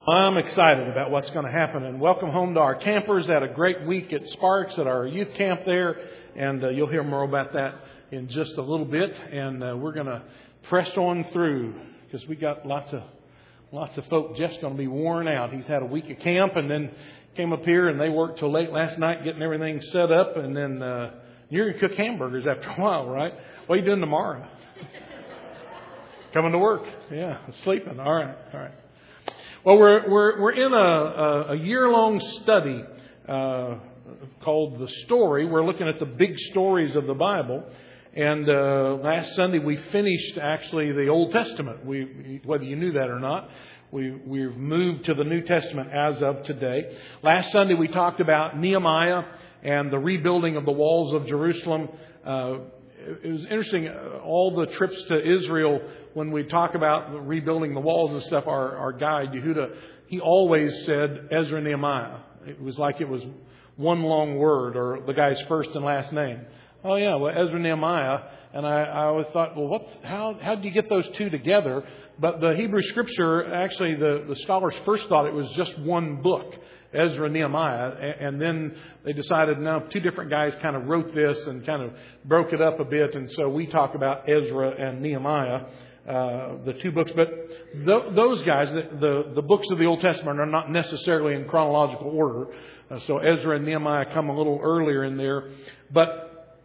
I'm excited about what's going to happen, and welcome home to our campers. Had a great week at Sparks at our youth camp there, and you'll hear more about that in just a little bit. And we're going to press on through because we got lots of folk. Jeff's going to be worn out. He's had a week of camp and then came up here, and they worked till late last night getting everything set up. And then you're going to cook hamburgers after a while, right? What are you doing tomorrow? Coming to work? Yeah, sleeping. All right. Well, we're in a year-long study called The Story. We're looking at the big stories of the Bible. And last Sunday we finished actually the Old Testament. Whether you knew that or not, we've moved to the New Testament as of today. Last Sunday we talked about Nehemiah and the rebuilding of the walls of Jerusalem. It was interesting, all the trips to Israel, when we talk about rebuilding the walls and stuff, our guide, Yehuda, he always said Ezra and Nehemiah. It was like it was one long word, or the guy's first and last name. Oh yeah, well, Ezra and Nehemiah. And I always thought, well, how do you get those two together? But the Hebrew Scripture, actually, the scholars first thought it was just one book, Ezra and Nehemiah, and then they decided, no, two different guys kind of wrote this and kind of broke it up a bit, and so we talk about Ezra and Nehemiah, the two books. But those guys, the books of the Old Testament are not necessarily in chronological order, so Ezra and Nehemiah come a little earlier in there. But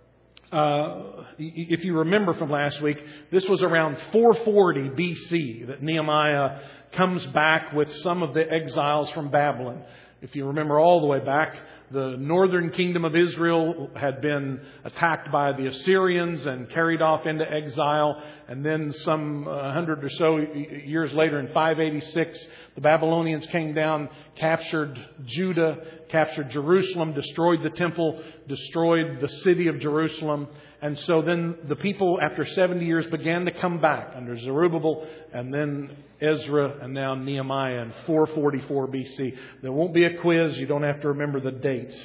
if you remember from last week, this was around 440 BC that Nehemiah comes back with some of the exiles from Babylon. If you remember all the way back, the northern kingdom of Israel had been attacked by the Assyrians and carried off into exile. And then some 100 or so years later, in 586, the Babylonians came down, captured Judah, captured Jerusalem, destroyed the temple, destroyed the city of Jerusalem. And so then the people, after 70 years, began to come back under Zerubbabel and then Ezra and now Nehemiah in 444 BC. There won't be a quiz. You don't have to remember the dates.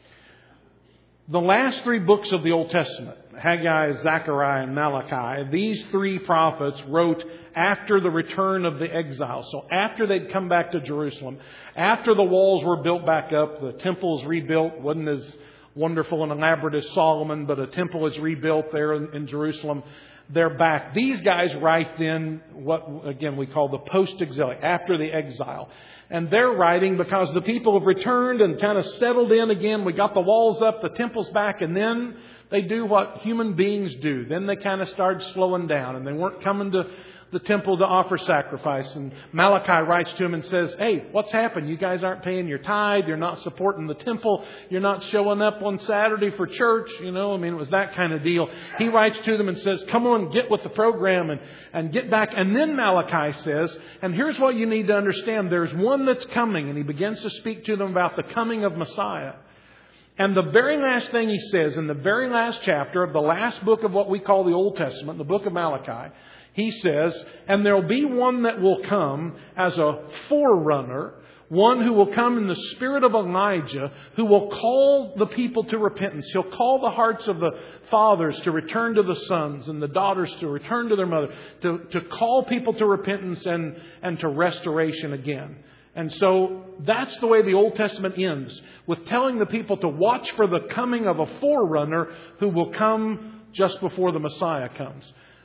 The last three books of the Old Testament, Haggai, Zechariah, and Malachi, these three prophets wrote after the return of the exile. So after they'd come back to Jerusalem, after the walls were built back up, the temple's rebuilt, wasn't as wonderful and elaborate as Solomon, but a temple is rebuilt there in Jerusalem. They're back. These guys write then what, again, we call the post-exilic, after the exile. And they're writing because the people have returned and kind of settled in again. We got the walls up, the temple's back, and then they do what human beings do. Then they kind of start slowing down, and they weren't coming to the temple to offer sacrifice. And Malachi writes to him and says, hey, what's happened? You guys aren't paying your tithe. You're not supporting the temple. You're not showing up on Saturday for church. It was that kind of deal. He writes to them and says, come on, get with the program and get back. And then Malachi says, and here's what you need to understand. There's one that's coming. And he begins to speak to them about the coming of Messiah. And the very last thing he says in the very last chapter of the last book of what we call the Old Testament, the book of Malachi, he says, and there'll be one that will come as a forerunner, one who will come in the spirit of Elijah, who will call the people to repentance. He'll call the hearts of the fathers to return to the sons and the daughters to return to their mother, to call people to repentance and to restoration again. And so that's the way the Old Testament ends, with telling the people to watch for the coming of a forerunner who will come just before the Messiah comes.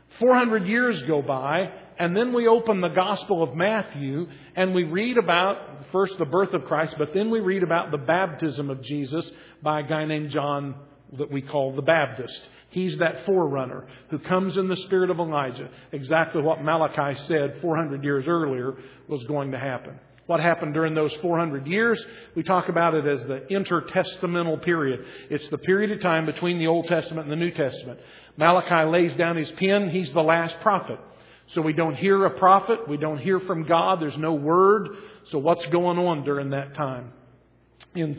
400 years go by, and then we open the Gospel of Matthew, and we read about first the birth of Christ, but then we read about the baptism of Jesus by a guy named John that we call the Baptist. He's that forerunner who comes in the spirit of Elijah. Exactly what Malachi said 400 years earlier was going to happen. What happened during those 400 years? We talk about it as the intertestamental period. It's the period of time between the Old Testament and the New Testament. Malachi lays down his pen. He's the last prophet. So we don't hear a prophet. We don't hear from God. There's no word. So what's going on during that time? In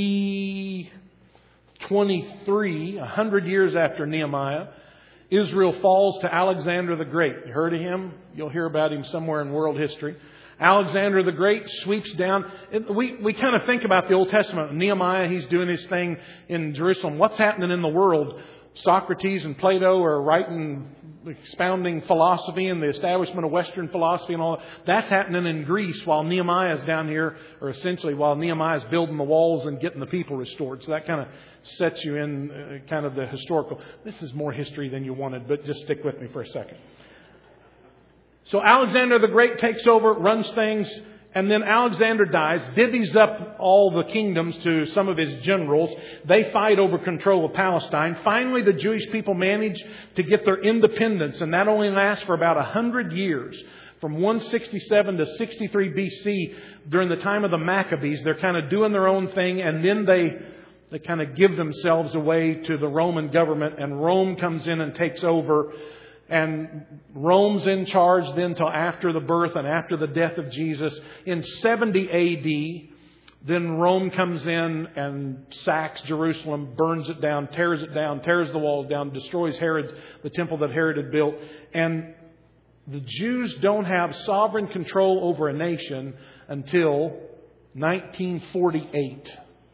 323, 100 years after Nehemiah, Israel falls to Alexander the Great. You heard of him? You'll hear about him somewhere in world history. Alexander the Great sweeps down. We kind of think about the Old Testament. Nehemiah, he's doing his thing in Jerusalem. What's happening in the world? Socrates and Plato are writing, expounding philosophy and the establishment of Western philosophy and all that. That's happening in Greece while Nehemiah's down here, or essentially while Nehemiah's building the walls and getting the people restored. So that kind of sets you in kind of the historical. This is more history than you wanted, but just stick with me for a second. So Alexander the Great takes over, runs things, and then Alexander dies, divvies up all the kingdoms to some of his generals. They fight over control of Palestine. Finally, the Jewish people manage to get their independence, and that only lasts for about 100 years. From 167 to 63 BC, during the time of the Maccabees, they're kind of doing their own thing, and then they kind of give themselves away to the Roman government, and Rome comes in and takes over. And Rome's in charge then till after the birth and after the death of Jesus. In 70 A.D., then Rome comes in and sacks Jerusalem, burns it down, tears the walls down, destroys the temple that Herod had built. And the Jews don't have sovereign control over a nation until 1948.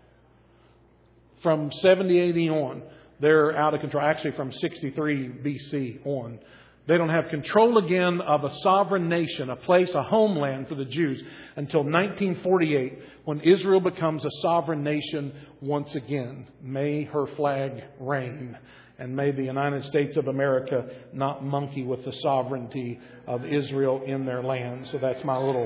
From 70 A.D. on, they're out of control. Actually, from 63 BC on. They don't have control again of a sovereign nation, a place, a homeland for the Jews until 1948, when Israel becomes a sovereign nation once again. May her flag reign. And may the United States of America not monkey with the sovereignty of Israel in their land. So that's my little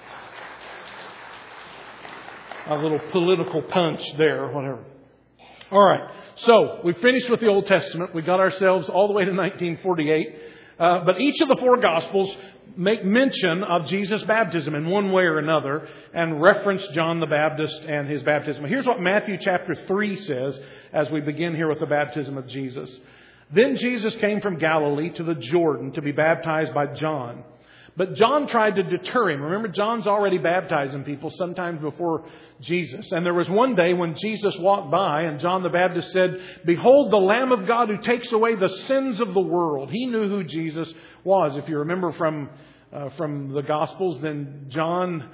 political punch there, whatever. All right. So we finished with the Old Testament. We got ourselves all the way to 1948. But each of the four Gospels make mention of Jesus' baptism in one way or another and reference John the Baptist and his baptism. Here's what Matthew chapter 3 says as we begin here with the baptism of Jesus. Then Jesus came from Galilee to the Jordan to be baptized by John. But John tried to deter him. Remember, John's already baptizing people sometimes before Jesus. And there was one day when Jesus walked by and John the Baptist said, "Behold the Lamb of God who takes away the sins of the world." He knew who Jesus was. If you remember from the Gospels, then John,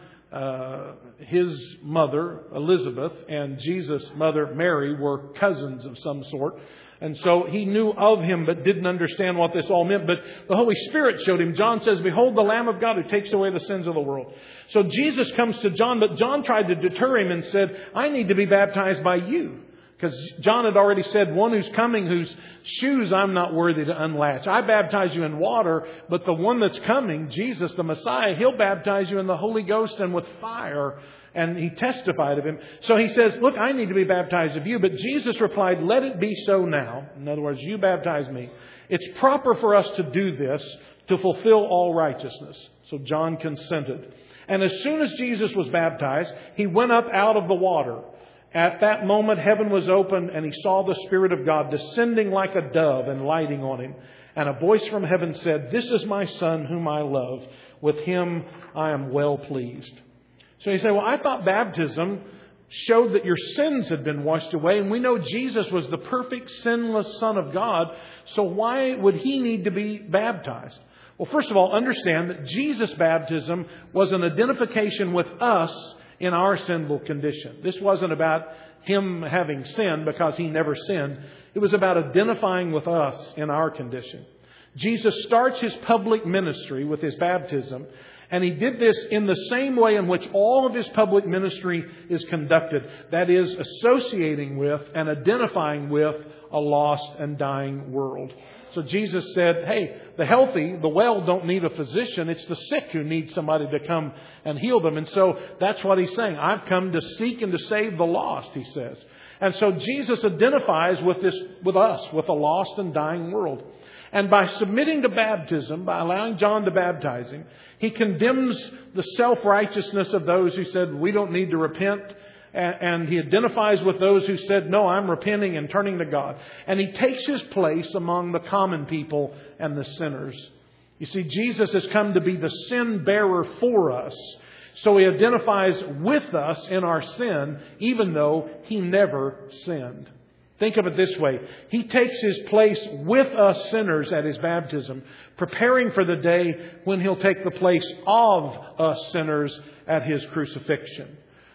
his mother, Elizabeth, and Jesus' mother, Mary, were cousins of some sort. And so he knew of him but didn't understand what this all meant. But the Holy Spirit showed him. John says, "Behold the Lamb of God who takes away the sins of the world." So Jesus comes to John, but John tried to deter him and said, "I need to be baptized by you." Because John had already said, "One who's coming, whose shoes I'm not worthy to unlatch. I baptize you in water, but the one that's coming, Jesus, the Messiah, He'll baptize you in the Holy Ghost and with fire." And he testified of him. So he says, "Look, I need to be baptized of you." But Jesus replied, "Let it be so now." In other words, you baptize me. "It's proper for us to do this to fulfill all righteousness." So John consented. And as soon as Jesus was baptized, he went up out of the water. At that moment, heaven was opened and he saw the Spirit of God descending like a dove and lighting on him. And a voice from heaven said, "This is my Son whom I love. With him I am well pleased." So you say, "Well, I thought baptism showed that your sins had been washed away. And we know Jesus was the perfect, sinless Son of God. So why would he need to be baptized?" Well, first of all, understand that Jesus' baptism was an identification with us in our sinful condition. This wasn't about him having sinned because he never sinned. It was about identifying with us in our condition. Jesus starts his public ministry with his baptism. And he did this in the same way in which all of his public ministry is conducted. That is, associating with and identifying with a lost and dying world. So Jesus said, "Hey, the healthy, the well don't need a physician. It's the sick who need somebody to come and heal them." And so that's what he's saying. "I've come to seek and to save the lost," he says. And so Jesus identifies with us, with a lost and dying world. And by submitting to baptism, by allowing John to baptize him, he condemns the self-righteousness of those who said, "We don't need to repent." And he identifies with those who said, "No, I'm repenting and turning to God." And he takes his place among the common people and the sinners. You see, Jesus has come to be the sin bearer for us. So he identifies with us in our sin, even though he never sinned. Think of it this way. He takes his place with us sinners at his baptism, preparing for the day when he'll take the place of us sinners at his crucifixion.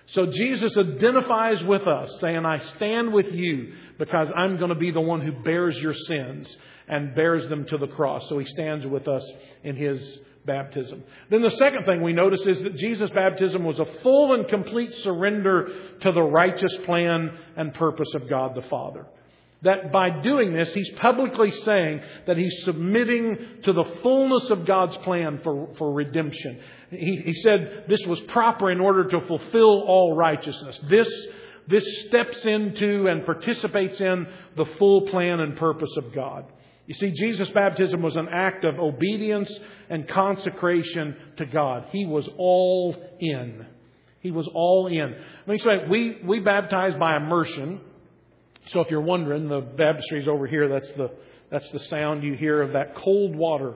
So Jesus identifies with us, saying, I stand with you because I'm going to be the one who bears your sins and bears them to the cross. So He stands with us in His baptism. Then the second thing we notice is that Jesus' baptism was a full and complete surrender to the righteous plan and purpose of God the Father. That by doing this, He's publicly saying that He's submitting to the fullness of God's plan for redemption. He said this was proper in order to fulfill all righteousness. This steps into and participates in the full plan and purpose of God. You see, Jesus' baptism was an act of obedience and consecration to God. He was all in. He was all in. Let me say, we baptize by immersion. So if you're wondering, the baptistry is over here. That's the sound you hear of that cold water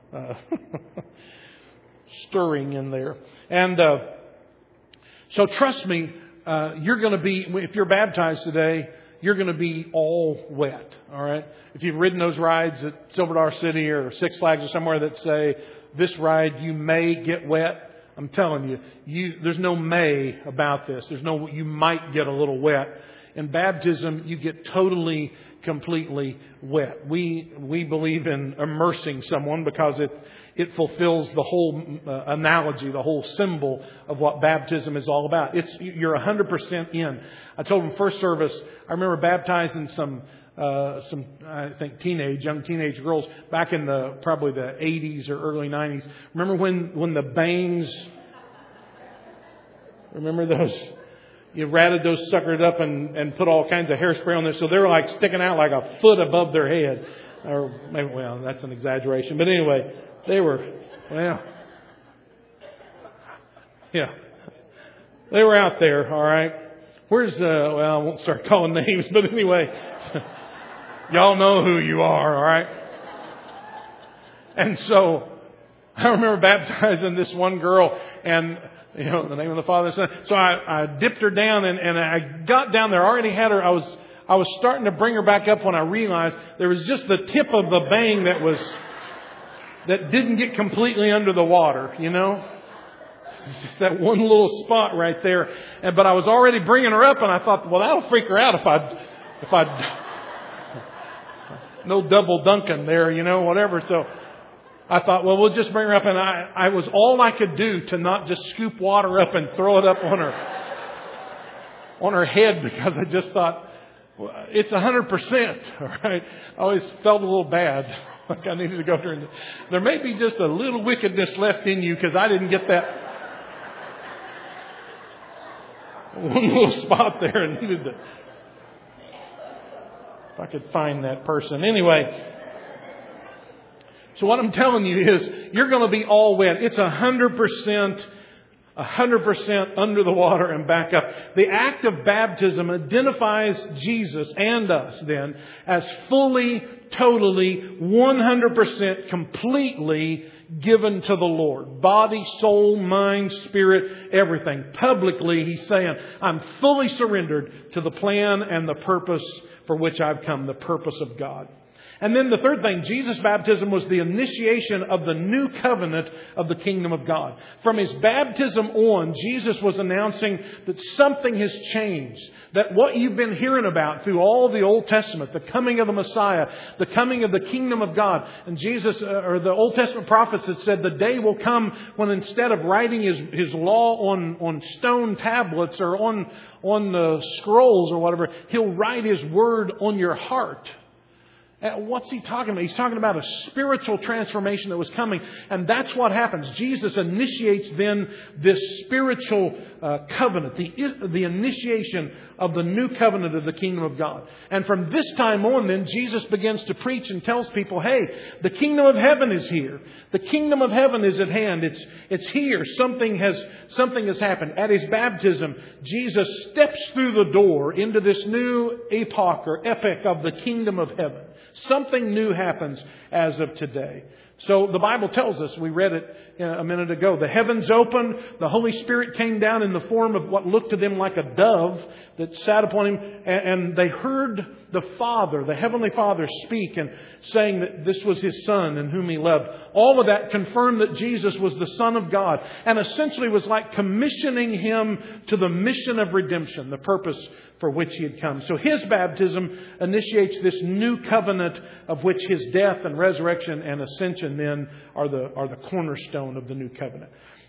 stirring in there. And so trust me, you're going to be, if you're baptized today, you're going to be all wet. All right. If you've ridden those rides at Silver Dollar City or Six Flags or somewhere that say this ride you may get wet, I'm telling you, there's no may about this. There's no you might get a little wet. In baptism, you get totally, completely wet. We believe in immersing someone because it fulfills the whole analogy, the whole symbol of what baptism is all about. You're 100% in. I told them first service, I remember baptizing some I think young teenage girls back in probably the 80s or early 90s. Remember when the bangs, remember those? You ratted those suckers up and put all kinds of hairspray on there. So they're like sticking out like a foot above their head. Or maybe, well, that's an exaggeration. But anyway, they were, yeah. They were out there, all right. I won't start calling names, but anyway, y'all know who you are, all right. And so I remember baptizing this one girl, and in the name of the Father and Son. So I dipped her down and I got down there. I already had her. I was starting to bring her back up when I realized there was just the tip of the bang that didn't get completely under the water, It's just that one little spot right there. But I was already bringing her up and I thought, well, that'll freak her out if I no double dunking there, whatever. So I thought, well, we'll just bring her up. And I was all I could do to not just scoop water up and throw it up on her head, because I just thought, well, it's 100%. All right. I always felt a little bad, like I needed to go through. There may be just a little wickedness left in you because I didn't get that one little spot there and needed to. If I could find that person. Anyway. So what I'm telling you is you're going to be all wet. It's 100% under the water and back up. The act of baptism identifies Jesus and us then as fully, totally, 100% completely given to the Lord. Body, soul, mind, spirit, everything. Publicly, He's saying, I'm fully surrendered to the plan and the purpose for which I've come, the purpose of God. And then the third thing, Jesus' baptism was the initiation of the new covenant of the kingdom of God. From His baptism on, Jesus was announcing that something has changed. That what you've been hearing about through all the Old Testament, the coming of the Messiah, the coming of the kingdom of God. And Jesus, or the Old Testament prophets had said the day will come when instead of writing His law on stone tablets or on the scrolls or whatever, He'll write His word on your heart. What's He talking about? He's talking about a spiritual transformation that was coming. And that's what happens. Jesus initiates then this spiritual covenant, the initiation of the new covenant of the kingdom of God. And from this time on then, Jesus begins to preach and tells people, hey, the kingdom of heaven is here. The kingdom of heaven is at hand. It's here. Something has happened. At His baptism, Jesus steps through the door into this new epoch of the kingdom of heaven. Something new happens as of today. So the Bible tells us, we read it a minute ago, the heavens opened, the Holy Spirit came down in the form of what looked to them like a dove that sat upon Him, and they heard the Father, the Heavenly Father, speak and saying that this was His Son in whom He loved. All of that confirmed that Jesus was the Son of God, and essentially was like commissioning Him to the mission of redemption, the purpose for which He had come. So His baptism initiates this new covenant of which His death and resurrection and ascension then are the cornerstone of the new covenant.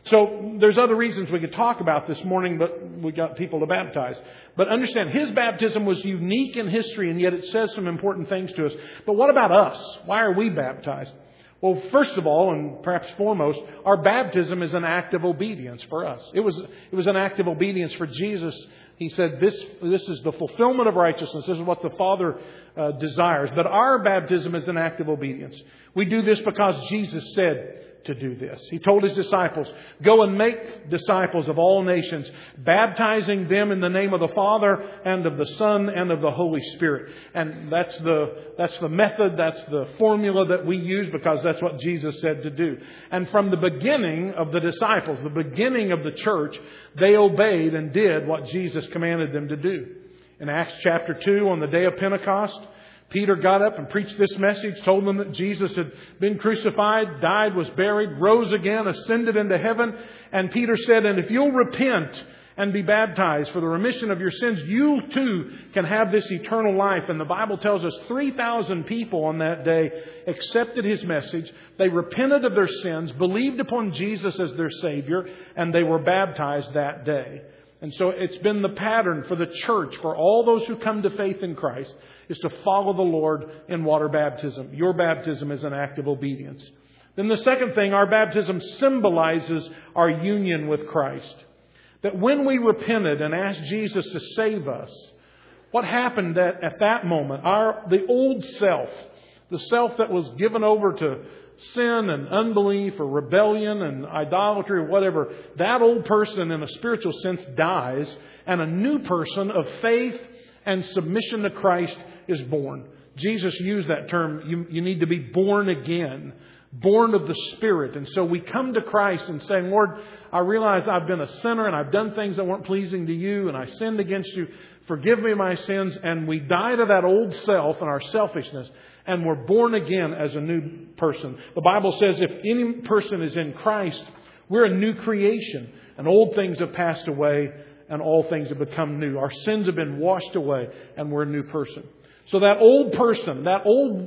So there's other reasons we could talk about this morning, but we got people to baptize. But understand, His baptism was unique in history, and yet it says some important things to us. But what about us? Why are we baptized? Well, first of all, and perhaps foremost, our baptism is an act of obedience for us. It was an act of obedience for Jesus. He said, this is the fulfillment of righteousness. This is what the Father desires. But our baptism is an act of obedience. We do this because Jesus said to do this. He told His disciples, go and make disciples of all nations, baptizing them in the name of the Father and of the Son and of the Holy Spirit. And that's the method, that's the formula that we use because that's what Jesus said to do. And from the beginning of the disciples, the beginning of the church, they obeyed and did what Jesus commanded them to do. In Acts chapter 2, on the day of Pentecost, Peter got up and preached this message, told them that Jesus had been crucified, died, was buried, rose again, ascended into heaven. And Peter said, and if you'll repent and be baptized for the remission of your sins, you too can have this eternal life. And the Bible tells us 3,000 people on that day accepted His message. They repented of their sins, believed upon Jesus as their Savior, and they were baptized that day. And so it's been the pattern for the church, for all those who come to faith in Christ, is to follow the Lord in water baptism. Your baptism is an act of obedience. Then the second thing, our baptism symbolizes our union with Christ. That when we repented and asked Jesus to save us, what happened at that moment? The old self, the self that was given over to sin and unbelief or rebellion and idolatry or whatever, that old person in a spiritual sense dies, and a new person of faith and submission to Christ is born. Jesus used that term, you need to be born again, born of the Spirit. And so we come to Christ and say, Lord, I realize I've been a sinner and I've done things that weren't pleasing to You and I sinned against You. Forgive me my sins. And we die to that old self and our selfishness, and we're born again as a new person. The Bible says if any person is in Christ, we're a new creation. And old things have passed away and all things have become new. Our sins have been washed away and we're a new person. So that old person, the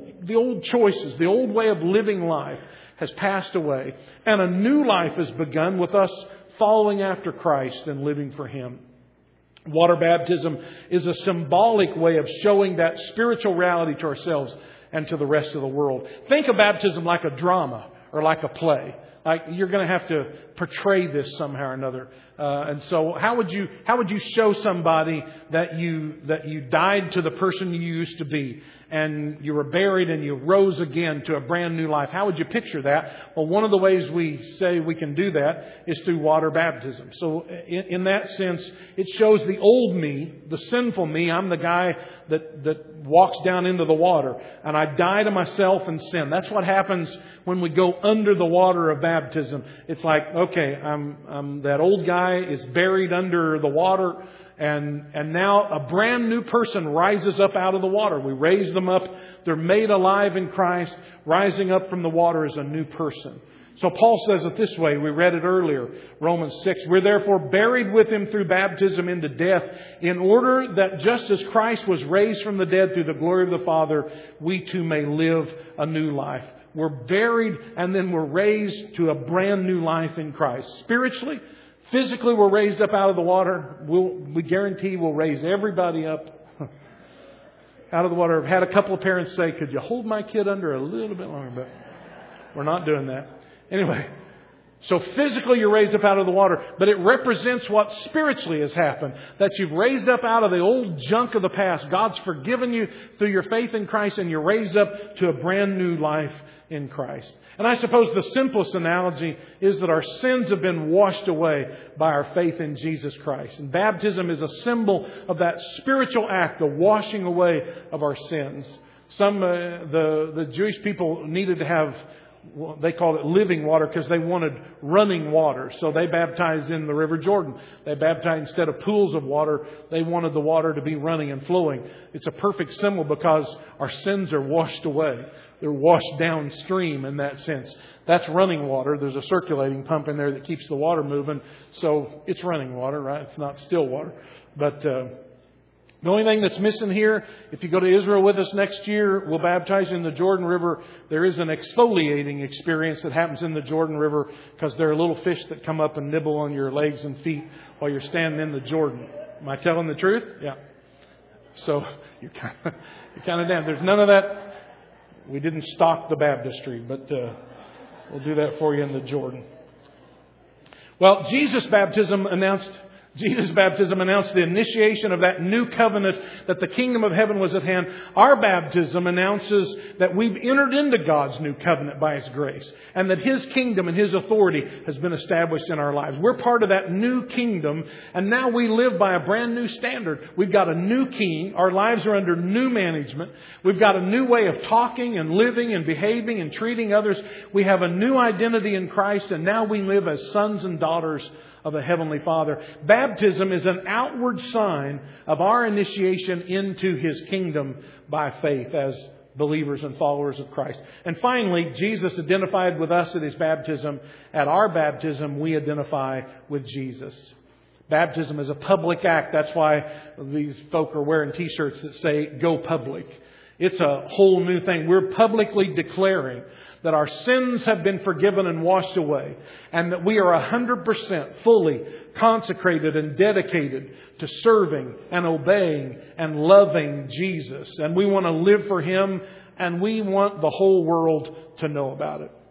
old choices, the old way of living life has passed away. And a new life has begun with us following after Christ and living for Him. Water baptism is a symbolic way of showing that spiritual reality to ourselves and to the rest of the world. Think of baptism like a drama or like a play. Like you're going to have to portray this somehow or another. And so how would you show somebody that you died to the person you used to be and you were buried and you rose again to a brand new life? How would you picture that? Well, one of the ways we say we can do that is through water baptism. So in that sense, it shows the old me, the sinful me. I'm the guy that walks down into the water, and I die to myself and sin. That's what happens when we go under the water of baptism. It's like, okay, I'm that old guy is buried under the water, and now a brand new person rises up out of the water. We raise them up. They're made alive in Christ. Rising up from the water is a new person. So Paul says it this way. We read it earlier, Romans 6. We're therefore buried with Him through baptism into death, in order that just as Christ was raised from the dead through the glory of the Father, we too may live a new life. We're buried and then we're raised to a brand new life in Christ. Spiritually, physically, we're raised up out of the water. We guarantee we'll raise everybody up out of the water. I've had a couple of parents say, could you hold my kid under a little bit longer? But we're not doing that. Anyway, so physically you're raised up out of the water, but it represents what spiritually has happened. That you've raised up out of the old junk of the past. God's forgiven you through your faith in Christ, and you're raised up to a brand new life in Christ. And I suppose the simplest analogy is that our sins have been washed away by our faith in Jesus Christ. And baptism is a symbol of that spiritual act, the washing away of our sins. The Jewish people needed to have they called it living water because they wanted running water. So they baptized in the River Jordan. They baptized instead of pools of water. They wanted the water to be running and flowing. It's a perfect symbol because our sins are washed away. They're washed downstream in that sense. That's running water. There's a circulating pump in there that keeps the water moving. So it's running water, right? It's not still water. But the only thing that's missing here, if you go to Israel with us next year, we'll baptize you in the Jordan River. There is an exfoliating experience that happens in the Jordan River because there are little fish that come up and nibble on your legs and feet while you're standing in the Jordan. Am I telling the truth? Yeah. So you're kind of down. There's none of that. We didn't stock the baptistry, but we'll do that for you in the Jordan. Well, Jesus' baptism announced the initiation of that new covenant, that the kingdom of heaven was at hand. Our baptism announces that we've entered into God's new covenant by His grace, and that His kingdom and His authority has been established in our lives. We're part of that new kingdom, and now we live by a brand new standard. We've got a new king. Our lives are under new management. We've got a new way of talking and living and behaving and treating others. We have a new identity in Christ, and now we live as sons and daughters of the Heavenly Father. Baptism is an outward sign of our initiation into His kingdom by faith as believers and followers of Christ. And finally, Jesus identified with us at His baptism. At our baptism, we identify with Jesus. Baptism is a public act. That's why these folk are wearing T-shirts that say, "Go public." It's a whole new thing. We're publicly declaring that our sins have been forgiven and washed away, and that we are 100% fully consecrated and dedicated to serving and obeying and loving Jesus. And we want to live for Him, and we want the whole world to know about it.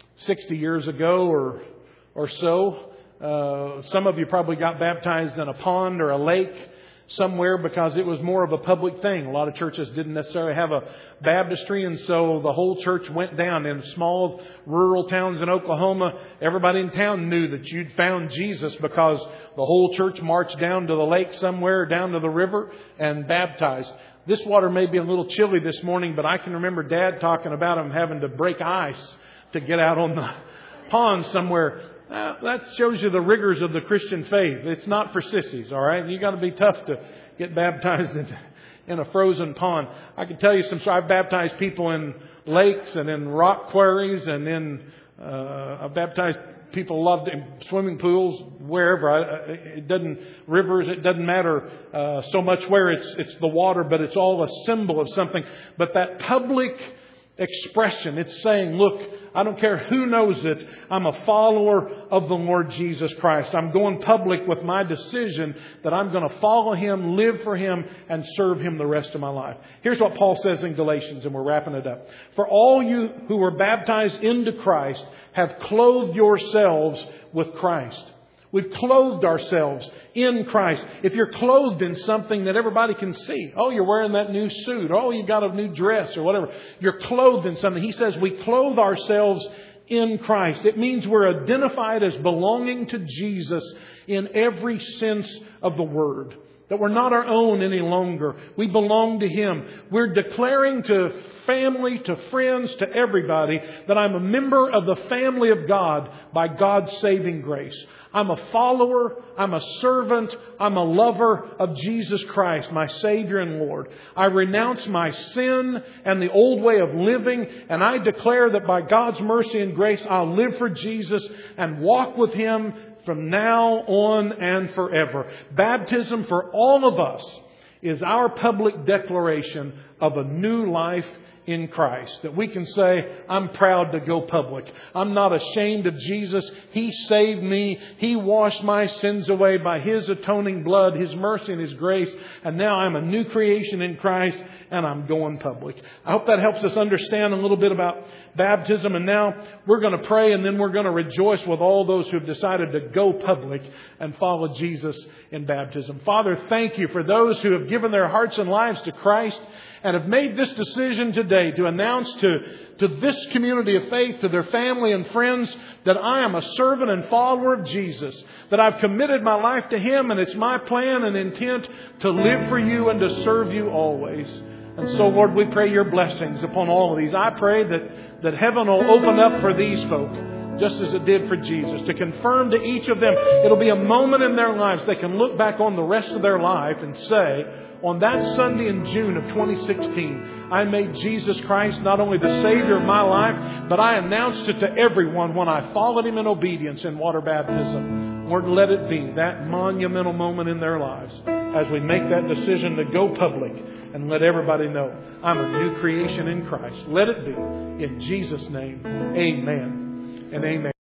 60 years ago or so, some of you probably got baptized in a pond or a lake somewhere because it was more of a public thing. A lot of churches didn't necessarily have a baptistry, and so the whole church went down. In small rural towns in Oklahoma, everybody in town knew that you'd found Jesus because the whole church marched down to the lake somewhere, down to the river, and baptized. This water may be a little chilly this morning, but I can remember Dad talking about him having to break ice to get out on the pond somewhere. That shows you the rigors of the Christian faith. It's not for sissies, all right? You got to be tough to get baptized in a frozen pond. I can tell you I've baptized people in lakes and in rock quarries, and I've baptized people loved in swimming pools, wherever. It doesn't matter so much where it's the water, but it's all a symbol of something. But that public expression, it's saying, look, I don't care who knows it, I'm a follower of the Lord Jesus Christ. I'm going public with my decision that I'm going to follow Him, live for Him, and serve Him the rest of my life. Here's what Paul says in Galatians, and we're wrapping it up. For all you who were baptized into Christ have clothed yourselves with Christ. We've clothed ourselves in Christ. If you're clothed in something that everybody can see, oh, you're wearing that new suit, oh, you got a new dress or whatever, you're clothed in something. He says we clothe ourselves in Christ. It means we're identified as belonging to Jesus in every sense of the word. That we're not our own any longer. We belong to Him. We're declaring to family, to friends, to everybody that I'm a member of the family of God by God's saving grace. I'm a follower, I'm a servant, I'm a lover of Jesus Christ, my Savior and Lord. I renounce my sin and the old way of living, and I declare that by God's mercy and grace, I'll live for Jesus and walk with Him from now on and forever. Baptism for all of us is our public declaration of a new life in Christ. That we can say, I'm proud to go public. I'm not ashamed of Jesus. He saved me. He washed my sins away by His atoning blood, His mercy and His grace. And now I'm a new creation in Christ, and I'm going public. I hope that helps us understand a little bit about baptism. And now we're going to pray, and then we're going to rejoice with all those who have decided to go public and follow Jesus in baptism. Father, thank You for those who have given their hearts and lives to Christ and have made this decision today to announce to this community of faith, to their family and friends, that I am a servant and follower of Jesus, that I've committed my life to Him, and it's my plan and intent to live for You and to serve You always. And so, Lord, we pray your blessings upon all of these. I pray that heaven will open up for these folk, just as it did for Jesus, to confirm to each of them. It'll be a moment in their lives they can look back on the rest of their life and say, on that Sunday in June of 2016, I made Jesus Christ not only the Savior of my life, but I announced it to everyone when I followed Him in obedience in water baptism. Lord, let it be that monumental moment in their lives as we make that decision to go public and let everybody know I'm a new creation in Christ. Let it be. In Jesus' name, amen and amen.